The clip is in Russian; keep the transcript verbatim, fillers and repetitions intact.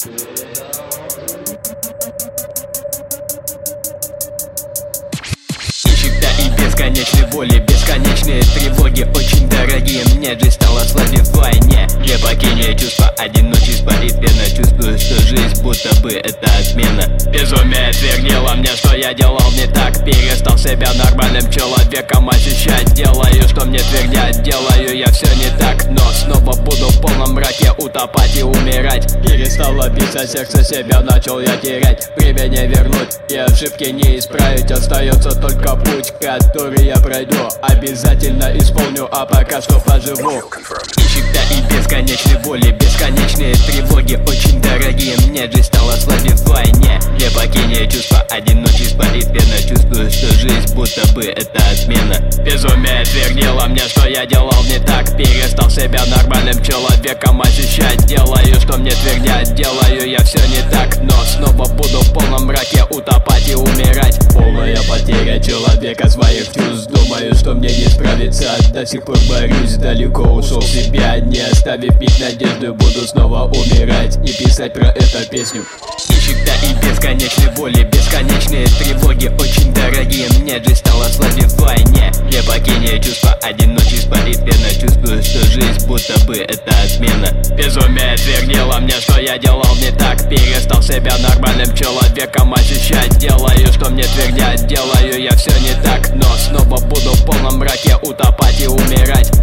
Нищета и бесконечной боли, бесконечные тревоги очень дорогие мне. Жизнь стала слабее вдвойне. Не покинет чувство одиночества постепенно. Чувствую, что жизнь будто бы это отмена. Безумие твердило мне, что я делал не так. Перестал себя нормальным человеком ощущать. Делаю, что мне твердят, делаю я все не так. Но снова буду в полном мраке утопать и умирать. Перестало биться сердце, себя начал я терять. Время не вернуть и ошибки не исправить. Остается только путь, который я пройду. Обязательно исполню, а пока что поживу. Нищета и бесконечной боли, бесконечные тревоги очень дорогие мне. Жизнь стала слабее вдвойне. Не покинет чувство одиночества постепенно. Чувствую, что жизнь будто бы это отмена. Безумие твердило мне, что я делал не так. Перестал себя нормальным человеком ощущать. Делаю, что мне твердят, делаю я все не так. Но снова буду в полном мраке утопать и умирать. Полная потеря человека своих чувств. Думаю, что мне не справиться. До сих пор борюсь, далеко ушел в себя. Не оставив них надежды, буду снова умирать и писать про эту песню. Нищета и бесконечной боли, бесконечные тревоги очень дорогие мне. Жизнь стала слабее вдвойне. Не покинет чувство одиночества постепенно. Чувствую, что жизнь будто бы это отмена. Безумие твердило мне, что я делал не так. Перестал себя нормальным человеком ощущать. Делаю, что мне твердят, делаю я все не так. Но снова буду в полном мраке утопать и умирать.